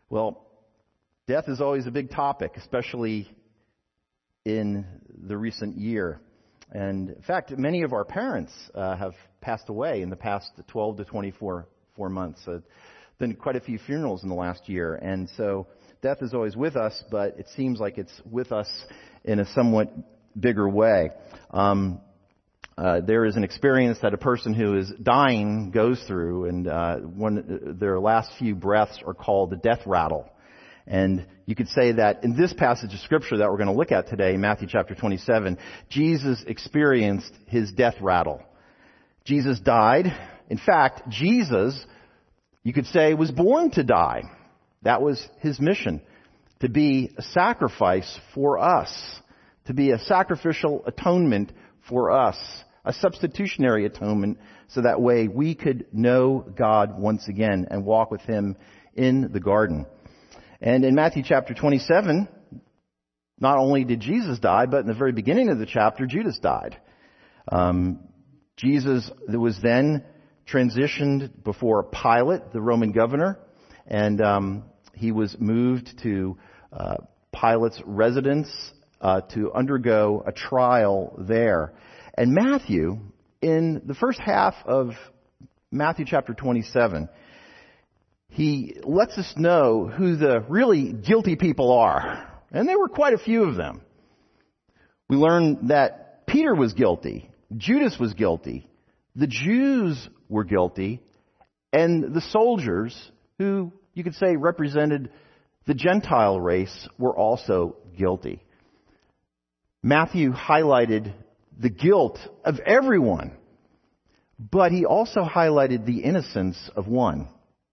Well, death is always a big topic, especially in the recent year. And in fact, many of our parents have passed away in the past 12 to 24 months. Been quite a few funerals in the last year. And so death is always with us, but it seems like it's with us in a somewhat bigger way. There is an experience that a person who is dying goes through, and when their last few breaths are called the death rattle. And you could say that in this passage of Scripture that we're going to look at today, Matthew chapter 27, Jesus experienced his death rattle. Jesus died. In fact, Jesus, you could say, was born to die. That was his mission, to be a sacrifice for us, to be a sacrificial atonement for us, a substitutionary atonement, so that way we could know God once again and walk with him in the garden. And in Matthew chapter 27, not only did Jesus die, but in the very beginning of the chapter, Judas died. Jesus was then transitioned before Pilate, the Roman governor, and he was moved to Pilate's residence to undergo a trial there. And Matthew, in the first half of Matthew chapter 27, he lets us know who the really guilty people are. And there were quite a few of them. We learn that Peter was guilty. Judas was guilty. The Jews were guilty. And the soldiers, who you could say represented the Gentile race, were also guilty. Matthew highlighted the guilt of everyone. But he also highlighted the innocence of one.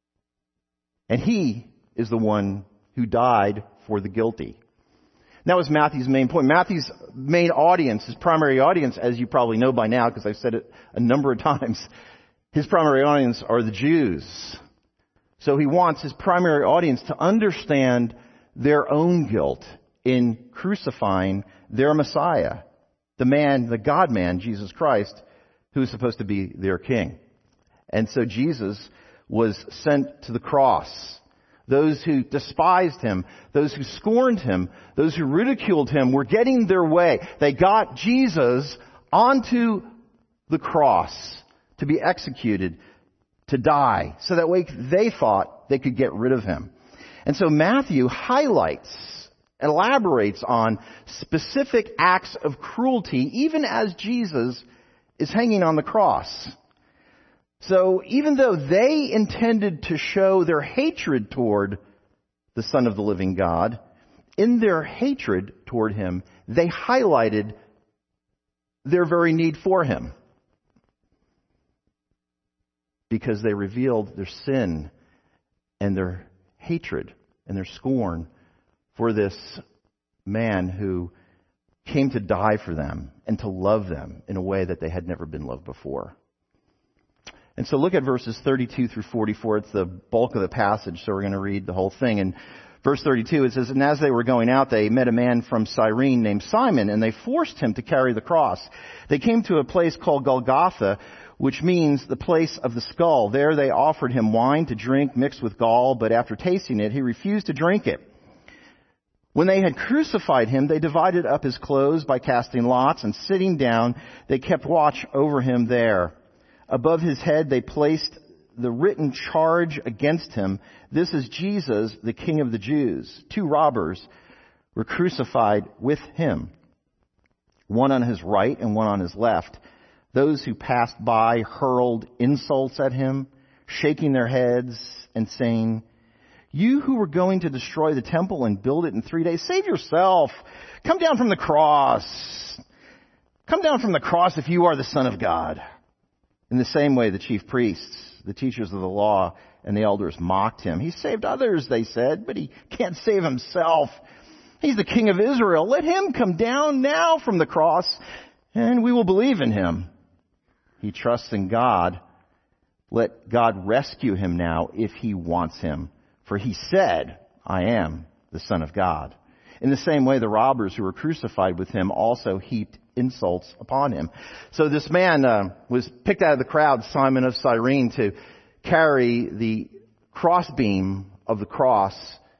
And he is the one who died for the guilty. And that was Matthew's main point. Matthew's main audience, his primary audience, as you probably know by now, because I've said it a number of times, his primary audience are the Jews. So he wants his primary audience to understand their own guilt in crucifying their Messiah, the man, the God-man, Jesus Christ, who is supposed to be their king. And so Jesus was sent to the cross. Those who despised him, those who scorned him, those who ridiculed him were getting their way. They got Jesus onto the cross to be executed, to die, so that way they thought they could get rid of him. And so Matthew highlights, elaborates on specific acts of cruelty, even as Jesus is hanging on the cross. So even though they intended to show their hatred toward the Son of the living God, in their hatred toward him, they highlighted their very need for him. Because they revealed their sin and their hatred and their scorn for this man who came to die for them and to love them in a way that they had never been loved before. And so look at verses 32 through 44. It's the bulk of the passage, so we're going to read the whole thing. In verse 32, it says, "And as they were going out, they met a man from Cyrene named Simon, and they forced him to carry the cross. They came to a place called Golgotha, which means the place of the skull. There they offered him wine to drink mixed with gall, but after tasting it, he refused to drink it. When they had crucified him, they divided up his clothes by casting lots, and sitting down, they kept watch over him there. Above his head they placed the written charge against him, 'This is Jesus, the King of the Jews.' 2 robbers were crucified with him, one on his right and one on his left. Those who passed by hurled insults at him, shaking their heads and saying, 'You who were going to destroy the temple and build it in 3 days, save yourself. Come down from the cross. Come down from the cross if you are the Son of God.' In the same way, the chief priests, the teachers of the law, and the elders mocked him. 'He saved others,' they said, 'but he can't save himself. He's the King of Israel. Let him come down now from the cross, and we will believe in him. He trusts in God. Let God rescue him now if he wants him. For he said, I am the Son of God.' In the same way, the robbers who were crucified with him also heaped insults upon him." So this man was picked out of the crowd, Simon of Cyrene, to carry the crossbeam of the cross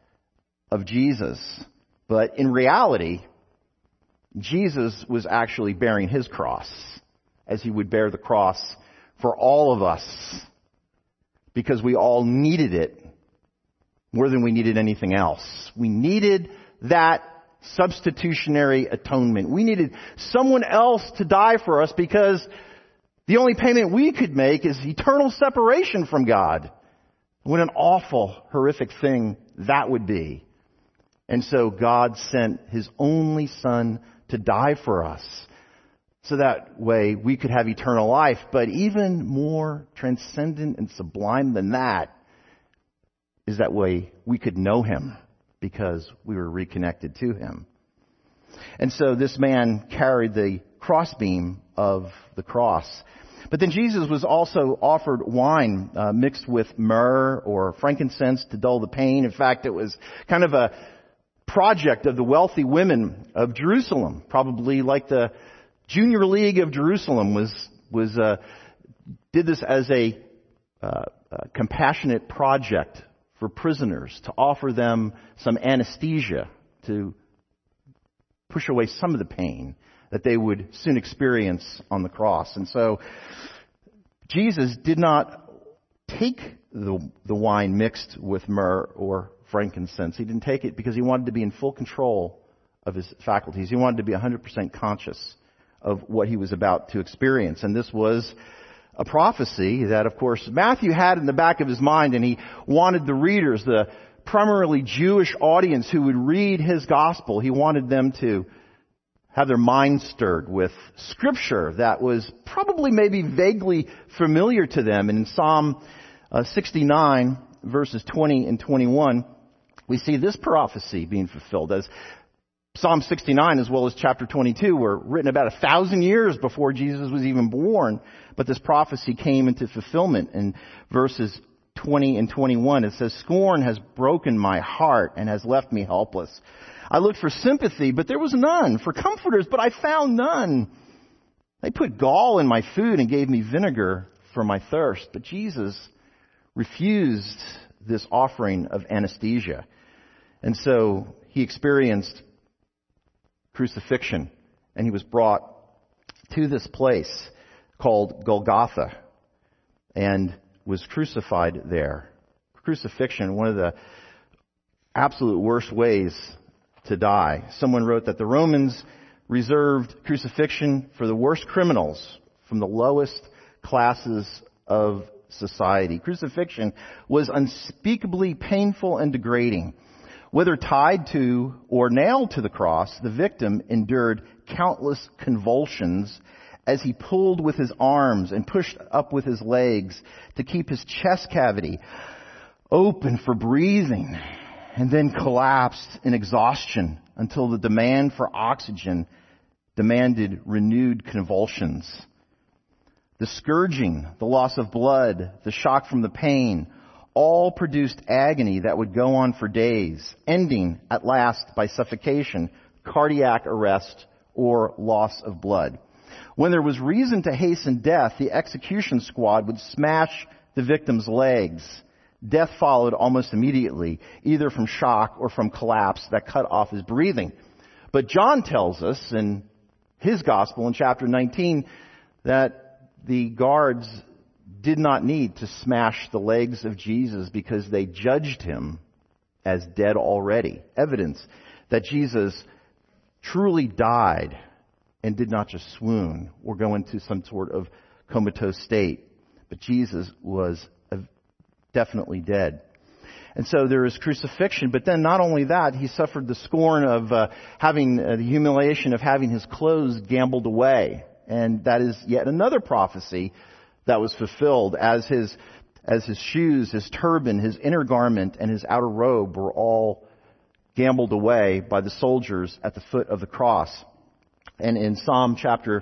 of Jesus. But in reality, Jesus was actually bearing his cross as he would bear the cross for all of us, because we all needed it more than we needed anything else. We needed that substitutionary atonement. We needed someone else to die for us because the only payment we could make is eternal separation from God. What an awful, horrific thing that would be. And so God sent his only Son to die for us, so that way we could have eternal life. But even more transcendent and sublime than that is that way we could know him because we were reconnected to him. And so this man carried the crossbeam of the cross. But then Jesus was also offered wine mixed with myrrh or frankincense to dull the pain. In fact, it was kind of a project of the wealthy women of Jerusalem, probably like the Junior League of Jerusalem did this as a compassionate project for prisoners to offer them some anesthesia to push away some of the pain that they would soon experience on the cross. And so Jesus did not take the wine mixed with myrrh or frankincense. He didn't take it because he wanted to be in full control of his faculties. He wanted to be 100% conscious of what he was about to experience. And this was a prophecy that, of course, Matthew had in the back of his mind, and he wanted the readers, the primarily Jewish audience who would read his gospel, he wanted them to have their minds stirred with scripture that was probably maybe vaguely familiar to them. And in Psalm 69, verses 20 and 21, we see this prophecy being fulfilled, as Psalm 69 as well as chapter 22 were written about 1,000 years before Jesus was even born. But this prophecy came into fulfillment in verses 20 and 21. It says, "Scorn has broken my heart and has left me helpless. I looked for sympathy, but there was none. For comforters, but I found none. They put gall in my food and gave me vinegar for my thirst." But Jesus refused this offering of anesthesia. And so he experienced crucifixion, and he was brought to this place called Golgotha and was crucified there. Crucifixion, one of the absolute worst ways to die. Someone wrote that the Romans reserved crucifixion for the worst criminals from the lowest classes of society. Crucifixion was unspeakably painful and degrading. Whether tied to or nailed to the cross, the victim endured countless convulsions as he pulled with his arms and pushed up with his legs to keep his chest cavity open for breathing, and then collapsed in exhaustion until the demand for oxygen demanded renewed convulsions. The scourging, the loss of blood, the shock from the pain, all produced agony that would go on for days, ending at last by suffocation, cardiac arrest, or loss of blood. When there was reason to hasten death, the execution squad would smash the victim's legs. Death followed almost immediately, either from shock or from collapse that cut off his breathing. But John tells us in his gospel in chapter 19 that the guards did not need to smash the legs of Jesus because they judged him as dead already. Evidence that Jesus truly died and did not just swoon or go into some sort of comatose state. But Jesus was definitely dead. And so there is crucifixion, but then not only that, he suffered the scorn of having the humiliation of having his clothes gambled away. And that is yet another prophecy that was fulfilled as his shoes, his turban, his inner garment, and his outer robe were all gambled away by the soldiers at the foot of the cross. And in Psalm chapter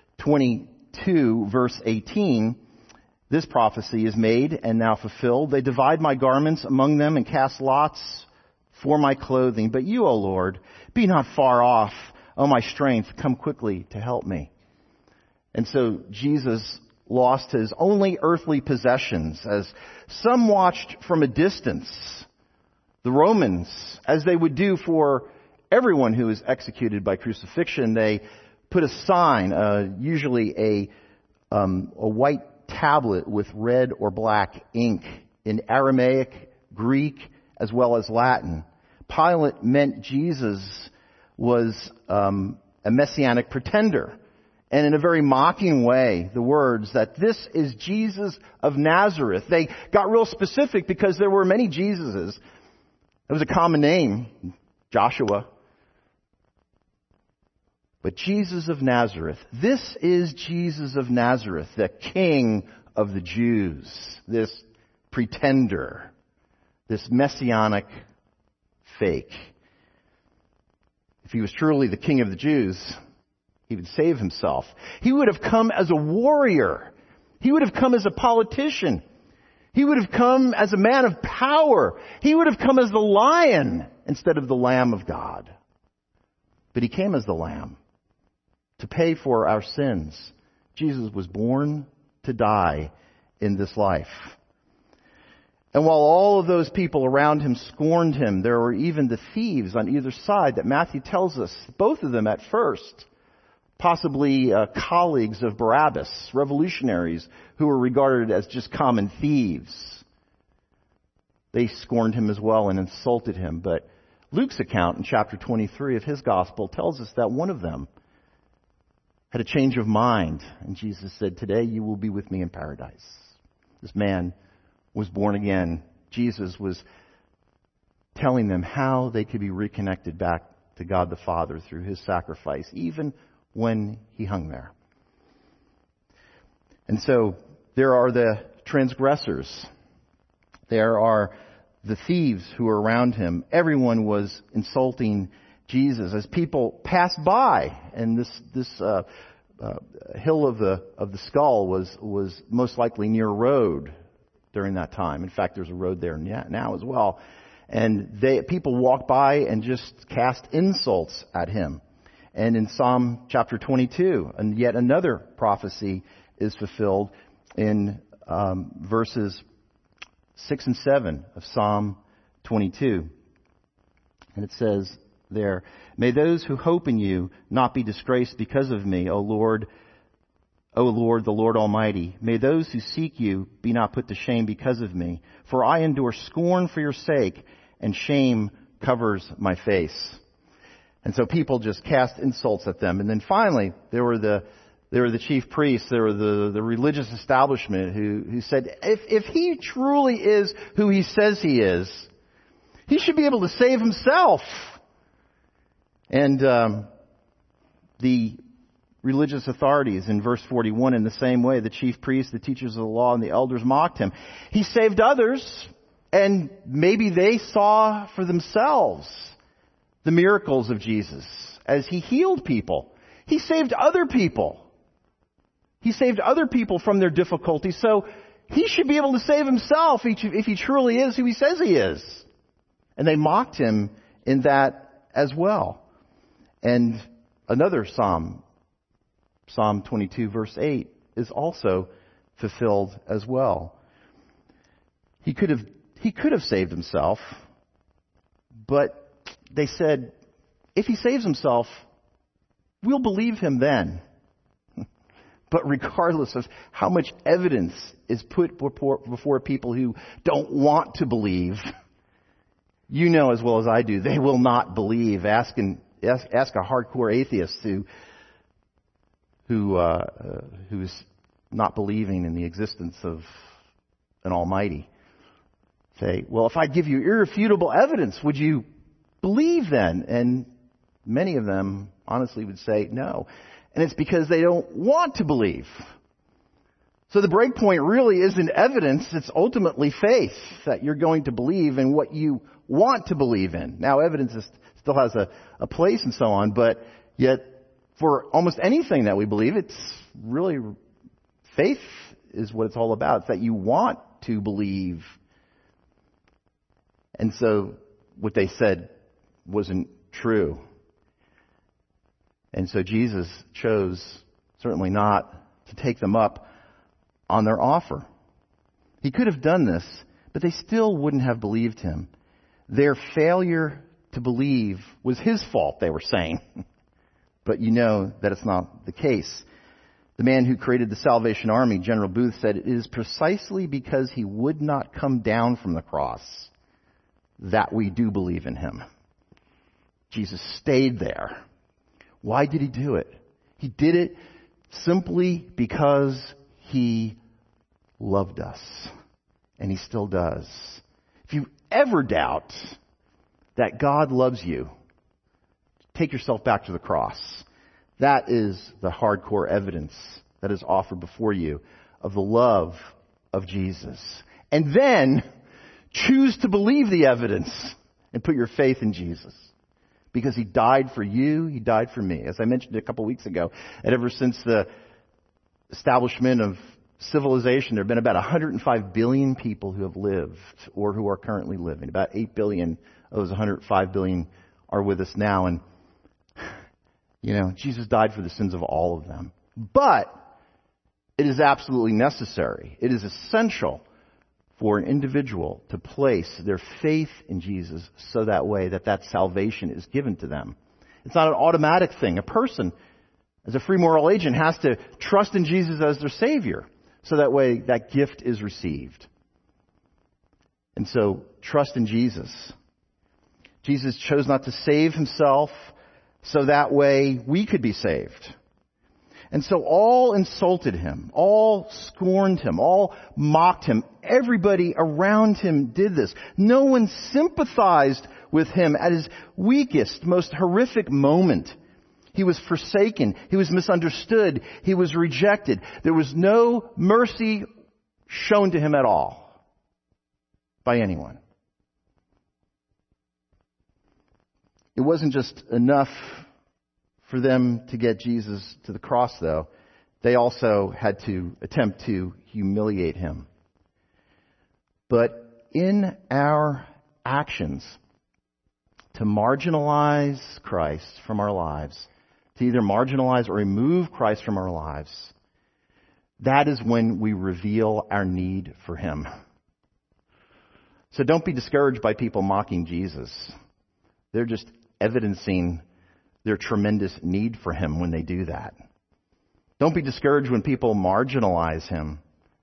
22, verse 18, this prophecy is made and now fulfilled. "They divide my garments among them and cast lots for my clothing. But you, O Lord, be not far off. O my strength, come quickly to help me." And so Jesus lost his only earthly possessions as some watched from a distance The Romans, as they would do for everyone who was executed by crucifixion, they put a sign, usually a white tablet with red or black ink in Aramaic, Greek, as well as Latin. Pilate meant Jesus was a messianic pretender. And in a very mocking way, the words that this is Jesus of Nazareth. They got real specific because there were many Jesuses. It was a common name, Joshua. But Jesus of Nazareth. This is Jesus of Nazareth, the King of the Jews. This pretender. This messianic fake. If he was truly the King of the Jews, he would save himself. He would have come as a warrior. He would have come as a politician. He would have come as a man of power. He would have come as the lion instead of the Lamb of God. But he came as the Lamb to pay for our sins. Jesus was born to die in this life. And while all of those people around him scorned him, there were even the thieves on either side that Matthew tells us, both of them at first, possibly colleagues of Barabbas, revolutionaries who were regarded as just common thieves. They scorned him as well and insulted him. But Luke's account in chapter 23 of his gospel tells us that one of them had a change of mind. And Jesus said, "Today you will be with me in paradise." This man was born again. Jesus was telling them how they could be reconnected back to God the Father through his sacrifice, even when he hung there. And so there are the transgressors. There are the thieves who are around him. Everyone was insulting Jesus as people passed by, and this hill of the skull was most likely near a road during that time. In fact, there's a road there now as well. And people walked by and just cast insults at him. And in Psalm chapter 22, and yet another prophecy is fulfilled in verses 6 and 7 of Psalm 22. And it says there, "May those who hope in you not be disgraced because of me, O Lord, the Lord Almighty. May those who seek you be not put to shame because of me. For I endure scorn for your sake, and shame covers my face." And so people just cast insults at them. And then finally, there were the chief priests, there were the religious establishment who said, if he truly is who he says he is, he should be able to save himself. And the religious authorities in verse 41, in the same way, the chief priests, the teachers of the law, and the elders mocked him. He saved others, and maybe they saw for themselves the miracles of Jesus as he healed people. He saved other people. He saved other people from their difficulties, so he should be able to save himself if he truly is who he says he is. And they mocked him in that as well. And another Psalm 22 verse 8 is also fulfilled as well. He could have saved himself, but they said, if he saves himself, we'll believe him then. But regardless of how much evidence is put before people who don't want to believe, you know as well as I do, they will not believe. Ask a hardcore atheist who's not believing in the existence of an Almighty. Say, well, if I give you irrefutable evidence, would you believe then? And many of them honestly would say no. And it's because they don't want to believe. So the break point really isn't evidence, it's ultimately faith that you're going to believe in what you want to believe in. Now evidence still has a place and so on, but yet for almost anything that we believe, it's really faith is what it's all about. It's that you want to believe. And so what they said wasn't true. And so Jesus chose certainly not to take them up on their offer. He could have done this, but they still wouldn't have believed him. Their failure to believe was his fault, they were saying. But you know that it's not the case. The man who created the Salvation Army, General Booth, said it is precisely because he would not come down from the cross that we do believe in him. Jesus stayed there. Why did he do it? He did it simply because he loved us. And he still does. If you ever doubt that God loves you, take yourself back to the cross. That is the hardcore evidence that is offered before you of the love of Jesus. And then choose to believe the evidence and put your faith in Jesus. Because he died for you, he died for me. As I mentioned a couple weeks ago, and ever since the establishment of civilization, there have been about 105 billion people who have lived or who are currently living. About 8 billion of those 105 billion are with us now. And, Jesus died for the sins of all of them. But it is absolutely necessary. It is essential for an individual to place their faith in Jesus so that way that salvation is given to them. It's not an automatic thing. A person, as a free moral agent, has to trust in Jesus as their Savior so that way that gift is received. And so, trust in Jesus. Jesus chose not to save himself so that way we could be saved. And so all insulted him, all scorned him, all mocked him. Everybody around him did this. No one sympathized with him at his weakest, most horrific moment. He was forsaken. He was misunderstood. He was rejected. There was no mercy shown to him at all by anyone. It wasn't just enough for them to get Jesus to the cross, though. They also had to attempt to humiliate him. But in our actions, to marginalize Christ from our lives, to either marginalize or remove Christ from our lives, that is when we reveal our need for him. So don't be discouraged by people mocking Jesus. They're just evidencing their tremendous need for him when they do that. Don't be discouraged when people marginalize him,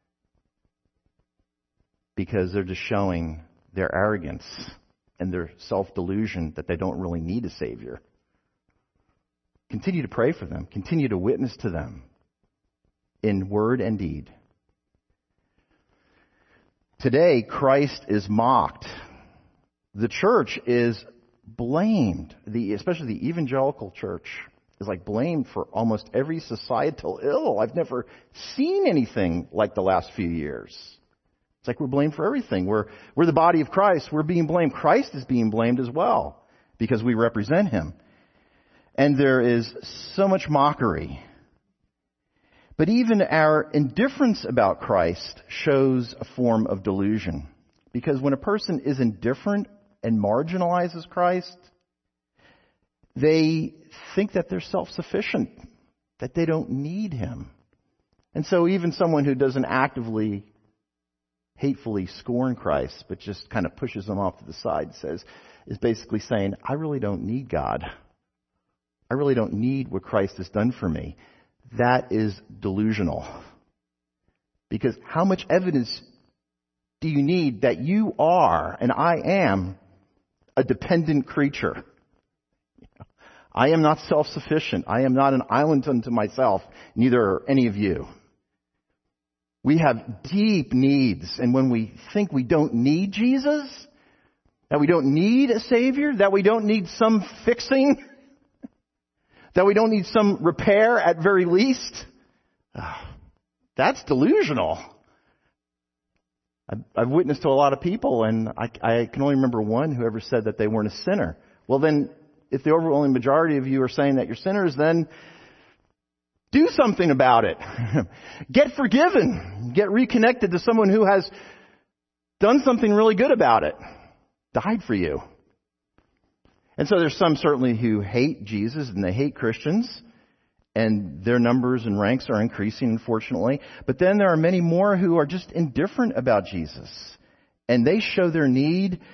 because they're just showing their arrogance and their self-delusion that they don't really need a Savior. Continue to pray for them. Continue to witness to them in word and deed. Today, Christ is mocked. The church is blamed. Especially the evangelical church is blamed for almost every societal ill. I've never seen anything like the last few years. It's like we're blamed for everything. We're the body of Christ. We're being blamed. Christ is being blamed as well because we represent him. And there is so much mockery. But even our indifference about Christ shows a form of delusion. Because when a person is indifferent and marginalizes Christ, they think that they're self-sufficient, that they don't need him. And so even someone who doesn't actively, hatefully scorn Christ, but just kind of pushes him off to the side, is basically saying, I really don't need God. I really don't need what Christ has done for me. That is delusional. Because how much evidence do you need that you are, and I am, a dependent creature? I am not self-sufficient. I am not an island unto myself. Neither are any of you. We have deep needs. And when we think we don't need Jesus, that we don't need a Savior, that we don't need some fixing, that we don't need some repair at very least, that's delusional. I've witnessed to a lot of people, and I can only remember one who ever said that they weren't a sinner. Well, then, if the overwhelming majority of you are saying that you're sinners, then do something about it. Get forgiven. Get reconnected to someone who has done something really good about it. Died for you. And so there's some certainly who hate Jesus and they hate Christians. And their numbers and ranks are increasing, unfortunately. But then there are many more who are just indifferent about Jesus. And they show their need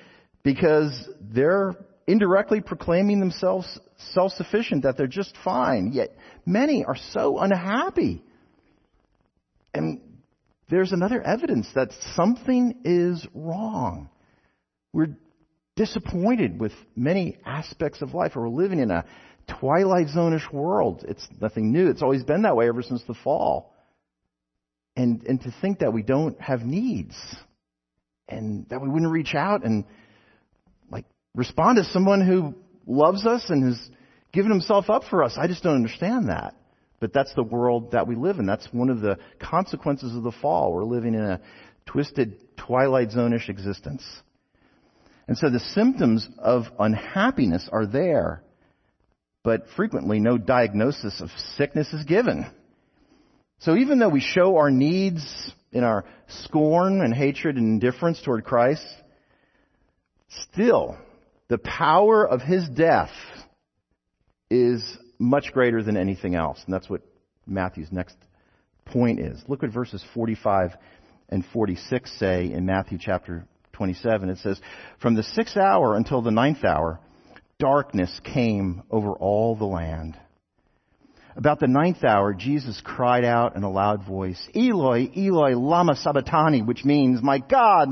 because they're indirectly proclaiming themselves self-sufficient, that they're just fine. Yet many are so unhappy. And there's another evidence that something is wrong. We're disappointed with many aspects of life. We're living in a Twilight Zone-ish world. It's nothing new. It's always been that way ever since the fall. And to think that we don't have needs and that we wouldn't reach out and respond to someone who loves us and has given himself up for us. I just don't understand that. But that's the world that we live in. That's one of the consequences of the fall. We're living in a twisted Twilight Zone-ish existence. And so the symptoms of unhappiness are there, but frequently no diagnosis of sickness is given. So even though we show our needs in our scorn and hatred and indifference toward Christ, still the power of His death is much greater than anything else. And that's what Matthew's next point is. Look what verses 45 and 46 say in Matthew chapter 27. It says, "From the 6th hour until the 9th hour, darkness came over all the land. About the 9th hour, Jesus cried out in a loud voice, 'Eloi, Eloi, lama sabachthani,' which means, 'My God,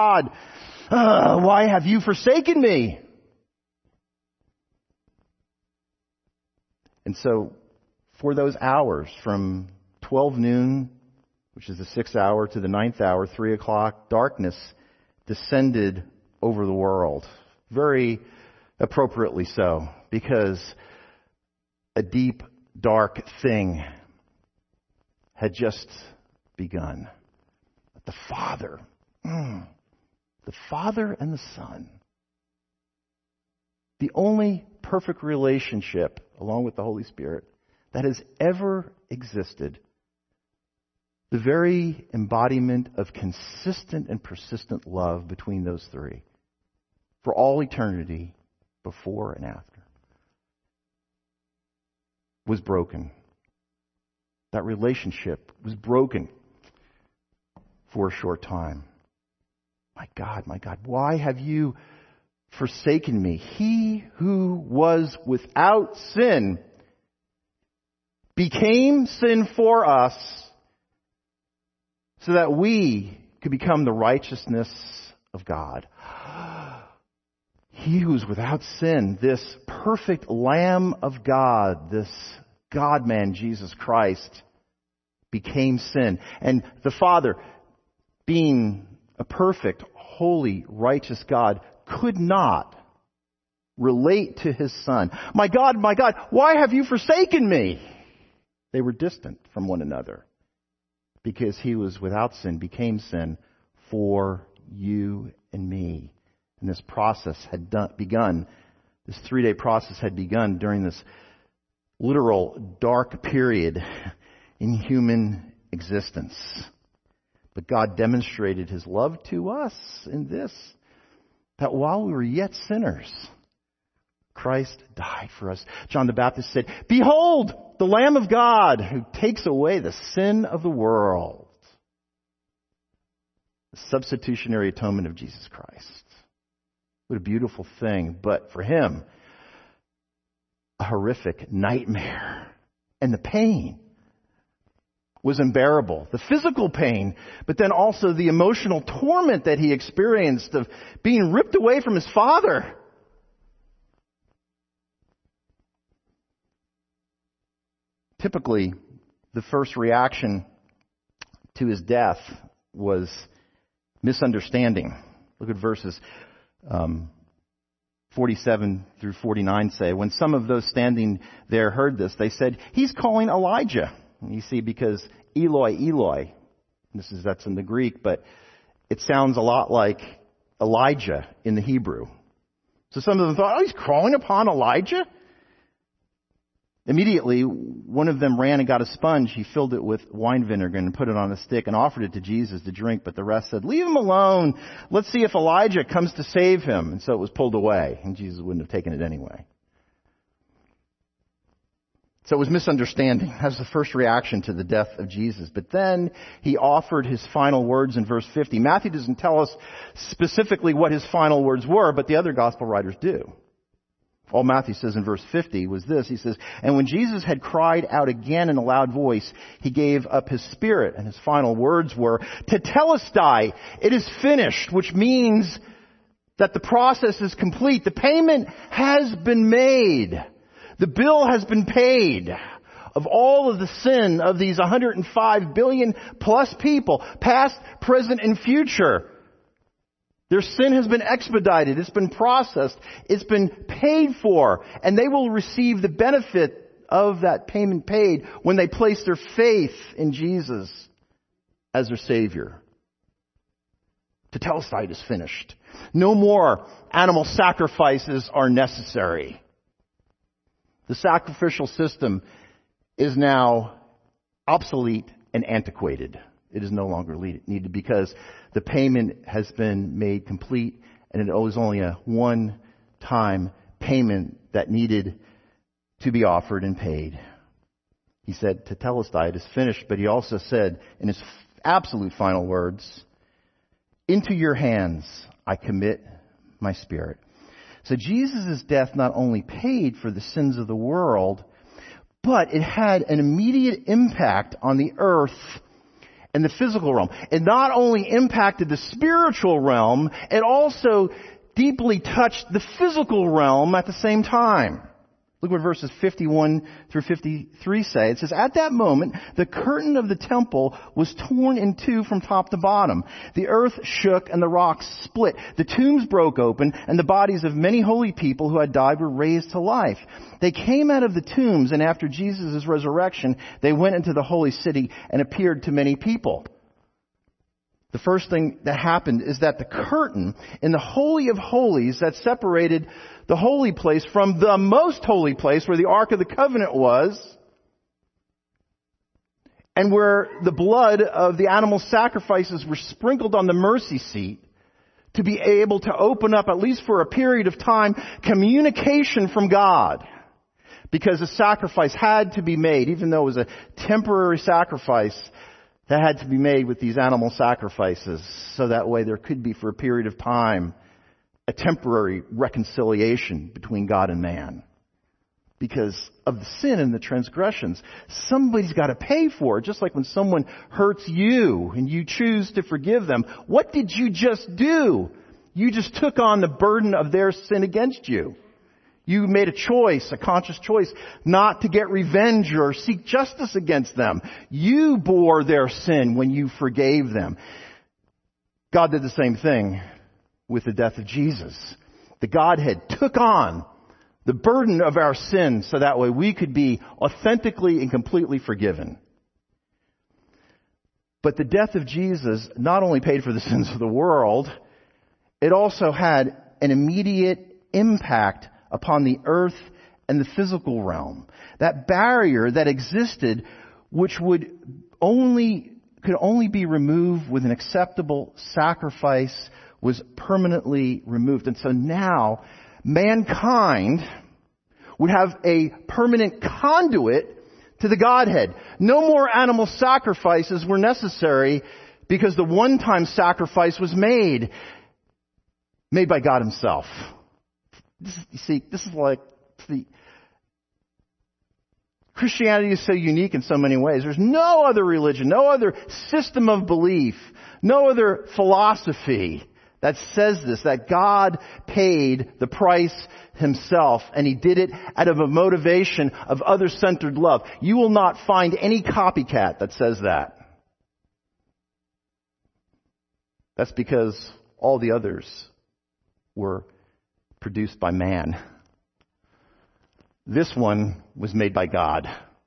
why have you forsaken me?'" And so, for those hours, from 12 noon, which is the 6th hour, to the 9th hour, 3 o'clock, darkness descended over the world. Very appropriately so, because a deep, dark thing had just begun. The Father and the Son, the only perfect relationship, along with the Holy Spirit, that has ever existed, the very embodiment of consistent and persistent love between those three for all eternity, before and after, was broken. That relationship was broken for a short time. My God, why have you forsaken me? He who was without sin became sin for us so that we could become the righteousness of God. He who is without sin, this perfect Lamb of God, this God-man, Jesus Christ, became sin. And the Father, being a perfect, holy, righteous God, could not relate to His Son. My God, why have you forsaken me? They were distant from one another because He was without sin, became sin for you and me. And this process had begun. This 3-day process had begun during this literal dark period in human existence. But God demonstrated His love to us in this, that while we were yet sinners, Christ died for us. John the Baptist said, "Behold, the Lamb of God who takes away the sin of the world." The substitutionary atonement of Jesus Christ. What a beautiful thing. But for Him, a horrific nightmare. And the pain was unbearable. The physical pain, but then also the emotional torment that He experienced of being ripped away from His Father. Typically, the first reaction to His death was misunderstanding. Look at verses 47 through 49 say, "When some of those standing there heard this, they said, 'He's calling Elijah.'" And you see, because Eloi, Eloi, that's in the Greek, but it sounds a lot like Elijah in the Hebrew. So some of them thought, "Oh, he's calling upon Elijah?" Immediately, one of them ran and got a sponge. He filled it with wine vinegar and put it on a stick and offered it to Jesus to drink. But the rest said, "Leave him alone. Let's see if Elijah comes to save him." And so it was pulled away, and Jesus wouldn't have taken it anyway. So it was misunderstanding. That was the first reaction to the death of Jesus. But then he offered his final words in verse 50. Matthew doesn't tell us specifically what his final words were, but the other gospel writers do. All Matthew says in verse 50 was this. He says, "And when Jesus had cried out again in a loud voice, he gave up his spirit." And his final words were, "Tetelestai, it is finished," which means that the process is complete. The payment has been made. The bill has been paid of all of the sin of these 105 billion plus people, past, present, and future. Their sin has been expedited. It's been processed. It's been paid for. And they will receive the benefit of that payment paid when they place their faith in Jesus as their Savior. Tetelestai is finished. No more animal sacrifices are necessary. The sacrificial system is now obsolete and antiquated. It is no longer needed because the payment has been made complete, and it was only a one-time payment that needed to be offered and paid. He said, "Tetelestai, it is finished," but he also said in his absolute final words, "Into your hands I commit my spirit." So Jesus' death not only paid for the sins of the world, but it had an immediate impact on the earth and the physical realm. It not only impacted the spiritual realm, it also deeply touched the physical realm at the same time. Look what verses 51 through 53 say. It says, "At that moment, the curtain of the temple was torn in two from top to bottom. The earth shook and the rocks split. The tombs broke open, and the bodies of many holy people who had died were raised to life. They came out of the tombs, and after Jesus' resurrection, they went into the holy city and appeared to many people." The first thing that happened is that the curtain in the Holy of Holies that separated the holy place from the most holy place where the Ark of the Covenant was, and where the blood of the animal sacrifices were sprinkled on the mercy seat, to be able to open up, at least for a period of time, communication from God. Because a sacrifice had to be made, even though it was a temporary sacrifice, that had to be made with these animal sacrifices, so that way there could be, for a period of time, a temporary reconciliation between God and man. Because of the sin and the transgressions, somebody's got to pay for it. Just like when someone hurts you and you choose to forgive them, what did you just do? You just took on the burden of their sin against you. You made a choice, a conscious choice, not to get revenge or seek justice against them. You bore their sin when you forgave them. God did the same thing with the death of Jesus. The Godhead took on the burden of our sin so that way we could be authentically and completely forgiven. But the death of Jesus not only paid for the sins of the world, it also had an immediate impact upon the earth and the physical realm. That barrier that existed, which could only be removed with an acceptable sacrifice, was permanently removed. And so now, mankind would have a permanent conduit to the Godhead. No more animal sacrifices were necessary because the one-time sacrifice was made by God Himself. This is like Christianity is so unique in so many ways. There's no other religion, no other system of belief, no other philosophy that says this, that God paid the price Himself, and He did it out of a motivation of other-centered love. You will not find any copycat that says that. That's because all the others were produced by man. This one was made by God.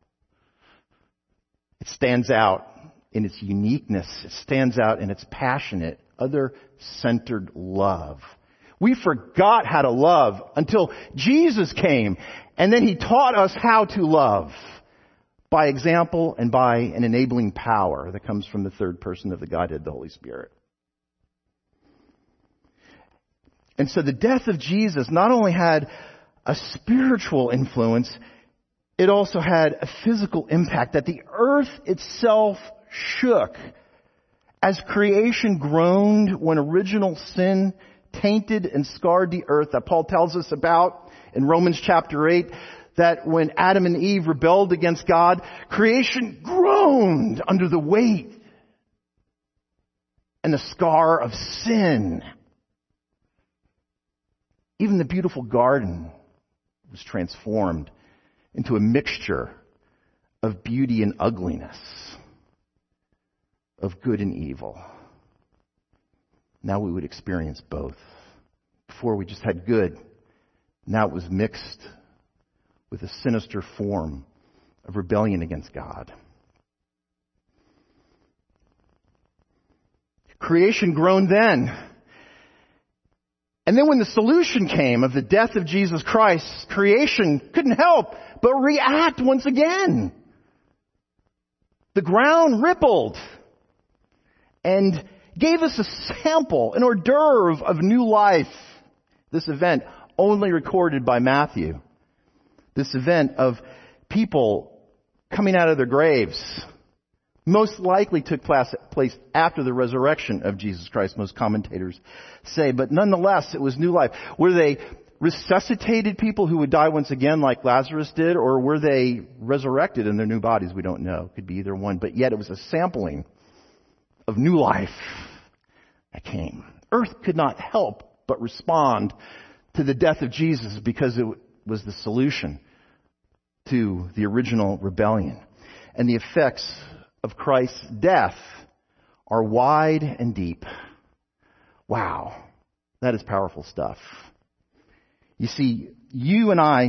It stands out in its uniqueness. It stands out in its passionate, other-centered love. We forgot how to love until Jesus came, and then He taught us how to love by example and by an enabling power that comes from the third person of the Godhead, the Holy Spirit. And so the death of Jesus not only had a spiritual influence, it also had a physical impact, that the earth itself shook as creation groaned when original sin tainted and scarred the earth, that Paul tells us about in Romans chapter 8, that when Adam and Eve rebelled against God, creation groaned under the weight and the scar of sin. Even the beautiful garden was transformed into a mixture of beauty and ugliness, of good and evil. Now we would experience both. Before we just had good. Now it was mixed with a sinister form of rebellion against God. Creation groaned then. And then when the solution came of the death of Jesus Christ, creation couldn't help but react once again. The ground rippled and gave us a sample, an hors d'oeuvre of new life. This event only recorded by Matthew. This event of people coming out of their graves most likely took place after the resurrection of Jesus Christ, most commentators say. But nonetheless, it was new life. Were they resuscitated people who would die once again like Lazarus did, or were they resurrected in their new bodies? We don't know. It could be either one. But yet it was a sampling of new life that came. Earth could not help but respond to the death of Jesus because it was the solution to the original rebellion. And the effects of Christ's death are wide and deep. Wow, that is powerful stuff. You see, you and I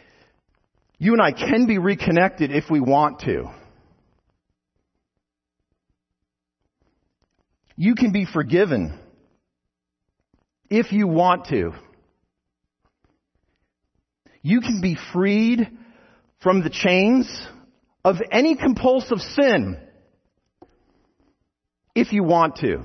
can be reconnected if we want to. You can be forgiven if you want to. You can be freed from the chains of any compulsive sin if you want to.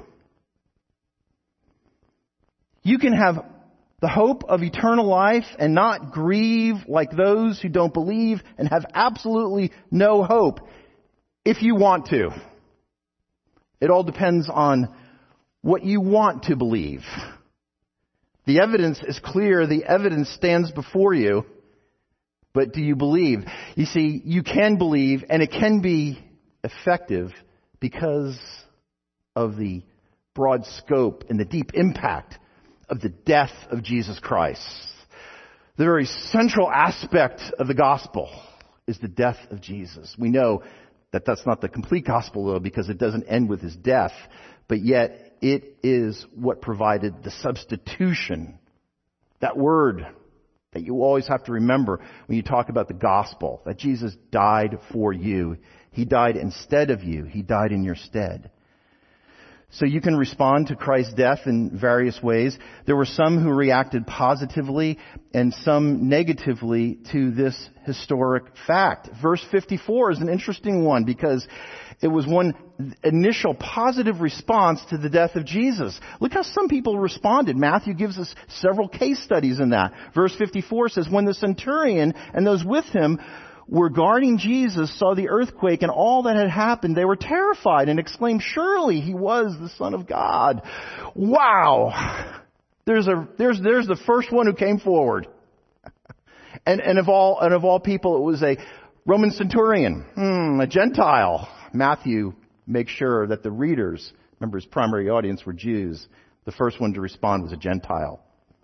You can have the hope of eternal life and not grieve like those who don't believe and have absolutely no hope if you want to. It all depends on what you want to believe. The evidence is clear. The evidence stands before you. But do you believe? You see, you can believe, and it can be effective because of the broad scope and the deep impact of the death of Jesus Christ. The very central aspect of the gospel is the death of Jesus. We know that that's not the complete gospel, though, because it doesn't end with his death, but yet it is what provided the substitution. That word that you always have to remember when you talk about the gospel, that Jesus died for you. He died instead of you. He died in your stead. So you can respond to Christ's death in various ways. There were some who reacted positively and some negatively to this historic fact. Verse 54 is an interesting one because it was one initial positive response to the death of Jesus. Look how some people responded. Matthew gives us several case studies in that. Verse 54 says, when the centurion and those with him were guarding Jesus, saw the earthquake and all that had happened, they were terrified and exclaimed, surely he was the Son of God. Wow! There's the first one who came forward. And of all people, it was a Roman centurion, a Gentile. Matthew makes sure that the readers, remember his primary audience were Jews, the first one to respond was a Gentile.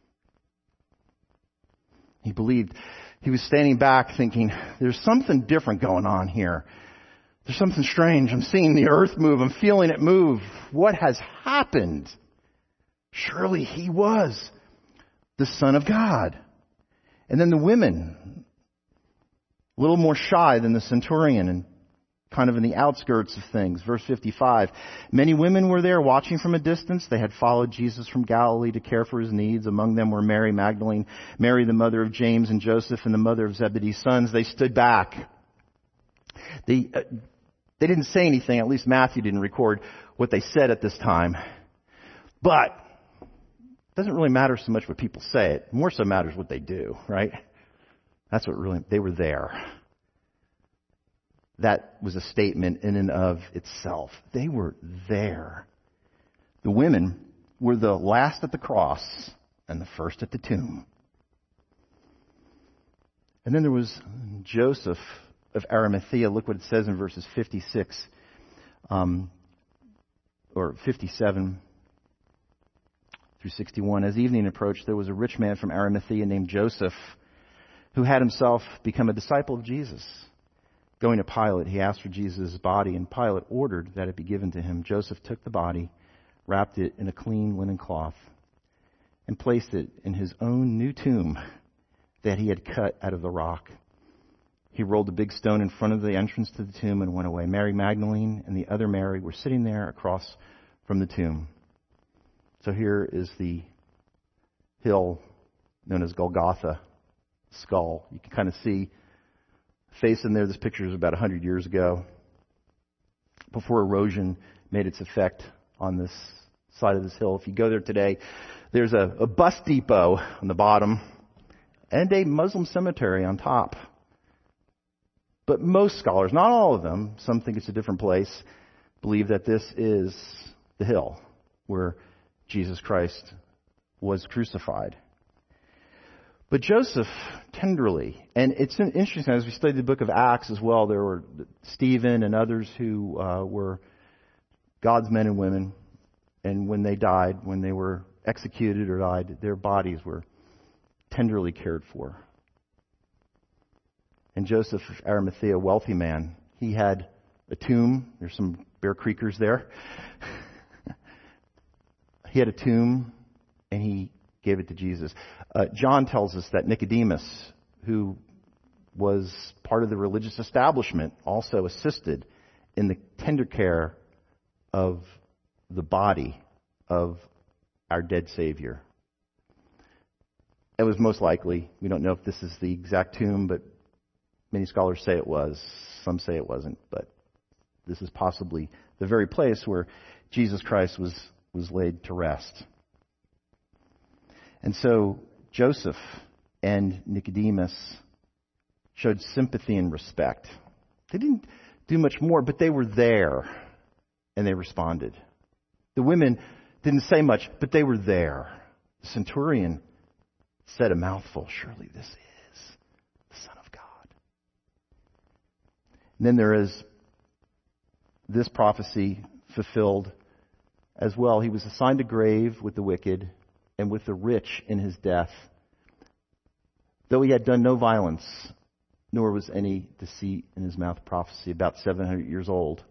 He believed. He was standing back thinking, there's something different going on here. There's something strange. I'm seeing the earth move. I'm feeling it move. What has happened? Surely he was the Son of God. And then the women, a little more shy than the centurion and kind of in the outskirts of things. Verse 55, many women were there watching from a distance. They had followed Jesus from Galilee to care for his needs. Among them were Mary Magdalene, Mary the mother of James and Joseph, and the mother of Zebedee's sons. They stood back. They didn't say anything. At least Matthew didn't record what they said at this time. But it doesn't really matter so much what people say. It more so matters what they do, right? That's what really, they were there. that was a statement in and of itself. They were there. The women were the last at the cross and the first at the tomb. And then there was Joseph of Arimathea. Look what it says in verses 56 or 57 through 61. As evening approached, there was a rich man from Arimathea named Joseph who had himself become a disciple of Jesus. Going to Pilate, he asked for Jesus' body, and Pilate ordered that it be given to him. Joseph took the body, wrapped it in a clean linen cloth, and placed it in his own new tomb that he had cut out of the rock. He rolled a big stone in front of the entrance to the tomb and went away. Mary Magdalene and the other Mary were sitting there across from the tomb. So here is the hill known as Golgotha, skull. You can kind of see face in there. This picture is about 100 years ago, before erosion made its effect on this side of this hill. If you go there today, there's a bus depot on the bottom and a Muslim cemetery on top. But most scholars, not all of them, some think it's a different place, believe that this is the hill where Jesus Christ was crucified. But Joseph tenderly, and it's interesting, as we studied the book of Acts as well, there were Stephen and others who were God's men and women, and when they died, when they were executed or died, their bodies were tenderly cared for. And Joseph of Arimathea, a wealthy man, he had a tomb. There's some Bear Creekers there. He had a tomb, and he gave it to Jesus. John tells us that Nicodemus, who was part of the religious establishment, also assisted in the tender care of the body of our dead Savior. It was most likely, we don't know if this is the exact tomb, but many scholars say it was. Some say it wasn't, but this is possibly the very place where Jesus Christ was laid to rest. And so Joseph and Nicodemus showed sympathy and respect. They didn't do much more, but they were there and they responded. The women didn't say much, but they were there. The centurion said a mouthful, "Surely this is the Son of God." And then there is this prophecy fulfilled as well. He was assigned a grave with the wicked and with the rich in his death, though he had done no violence, nor was any deceit in his mouth. Prophecy, about 700 years old,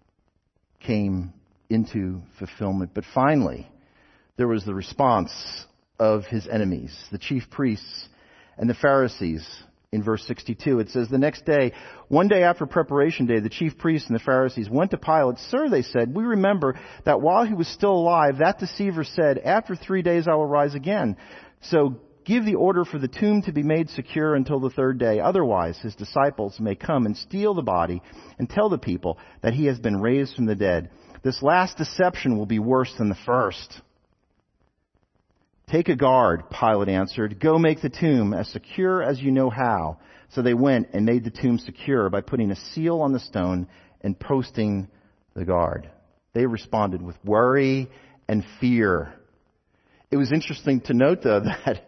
came into fulfillment. But finally, there was the response of his enemies, the chief priests and the Pharisees. In verse 62, it says, "The next day, one day after preparation day, the chief priests and the Pharisees went to Pilate. 'Sir,' they said, 'we remember that while he was still alive, that deceiver said, "After 3 days I will rise again." So give the order for the tomb to be made secure until the third day. Otherwise, his disciples may come and steal the body and tell the people that he has been raised from the dead. This last deception will be worse than the first.' 'Take a guard,' Pilate answered. 'Go make the tomb as secure as you know how.' So they went and made the tomb secure by putting a seal on the stone and posting the guard. They responded with worry and fear. It was interesting to note, though, that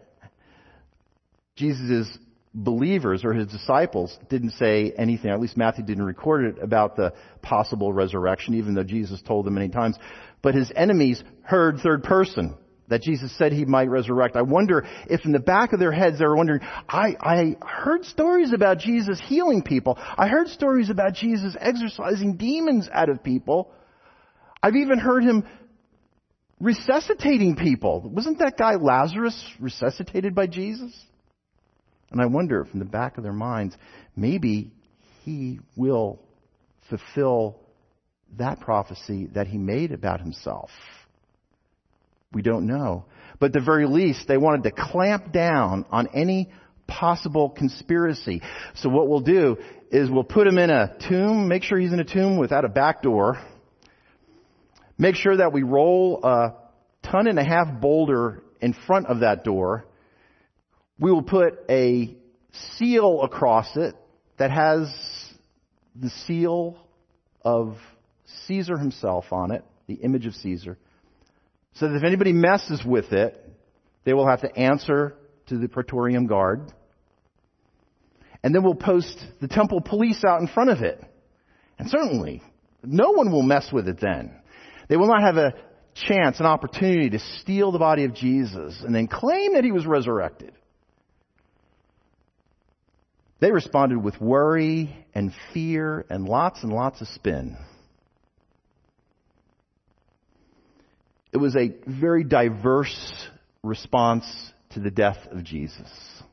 Jesus' believers or his disciples didn't say anything, or at least Matthew didn't record it, about the possible resurrection, even though Jesus told them many times. But his enemies heard third person that Jesus said he might resurrect. I wonder if in the back of their heads they were wondering, I heard stories about Jesus healing people. I heard stories about Jesus exorcising demons out of people. I've even heard him resuscitating people. Wasn't that guy Lazarus resuscitated by Jesus? And I wonder if in the back of their minds, maybe he will fulfill that prophecy that he made about himself. We don't know. But at the very least, they wanted to clamp down on any possible conspiracy. So what we'll do is we'll put him in a tomb, make sure he's in a tomb without a back door. Make sure that we roll a 1.5 ton boulder in front of that door. We will put a seal across it that has the seal of Caesar himself on it, the image of Caesar, so that if anybody messes with it, they will have to answer to the Praetorian Guard. And then we'll post the temple police out in front of it. And certainly, no one will mess with it then. They will not have a chance, an opportunity to steal the body of Jesus and then claim that he was resurrected. They responded with worry and fear and lots of spin. It was a very diverse response to the death of Jesus.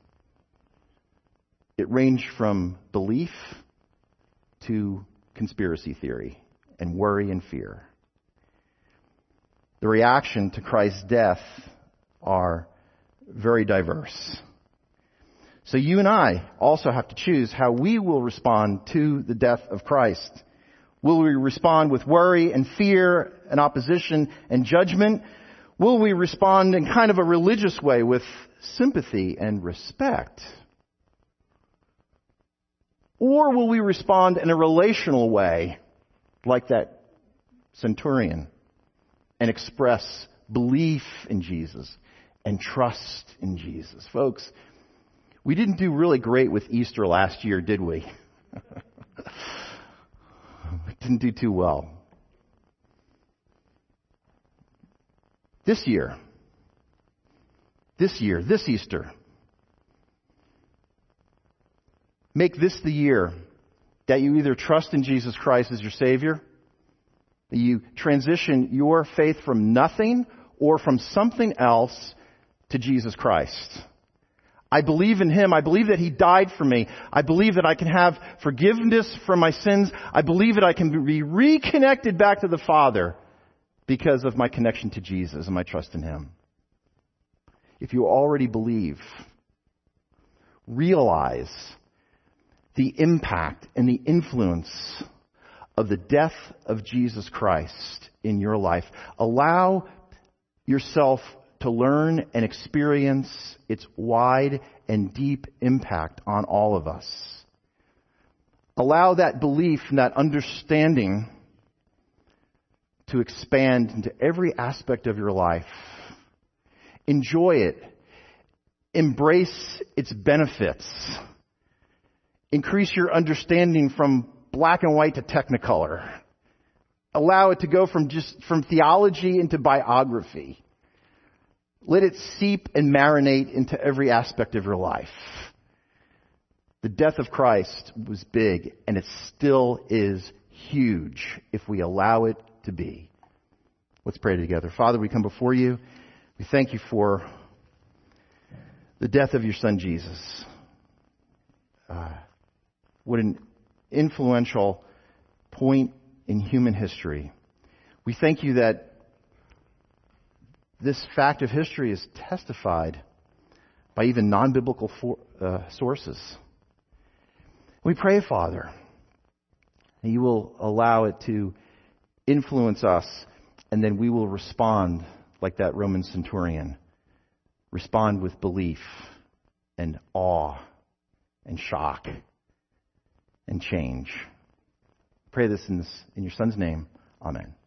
It ranged from belief to conspiracy theory and worry and fear. The reaction to Christ's death are very diverse. So you and I also have to choose how we will respond to the death of Christ. Will we respond with worry and fear and opposition and judgment? Will we respond in kind of a religious way with sympathy and respect? Or will we respond in a relational way like that centurion and express belief in Jesus and trust in Jesus? Folks, we didn't do really great with Easter last year, did we? We didn't do too well. This Easter, make this the year that you either trust in Jesus Christ as your Savior, that you transition your faith from nothing or from something else to Jesus Christ. I believe in Him. I believe that He died for me. I believe that I can have forgiveness for my sins. I believe that I can be reconnected back to the Father because of my connection to Jesus and my trust in Him. If you already believe, realize the impact and the influence of the death of Jesus Christ in your life. Allow yourself to learn and experience its wide and deep impact on all of us. Allow that belief and that understanding to expand into every aspect of your life. Enjoy it. Embrace its benefits. Increase your understanding from black and white to technicolor. Allow it to go from theology into biography. Let it seep and marinate into every aspect of your life. The death of Christ was big, and it still is huge if we allow it to be. Let's pray together. Father, we come before you. We thank you for the death of your Son, Jesus. What an influential point in human history. We thank you that this fact of history is testified by even non-biblical sources. We pray, Father, that you will allow it to influence us, and then we will respond like that Roman centurion. Respond with belief and awe and shock and change. Pray this in your Son's name. Amen.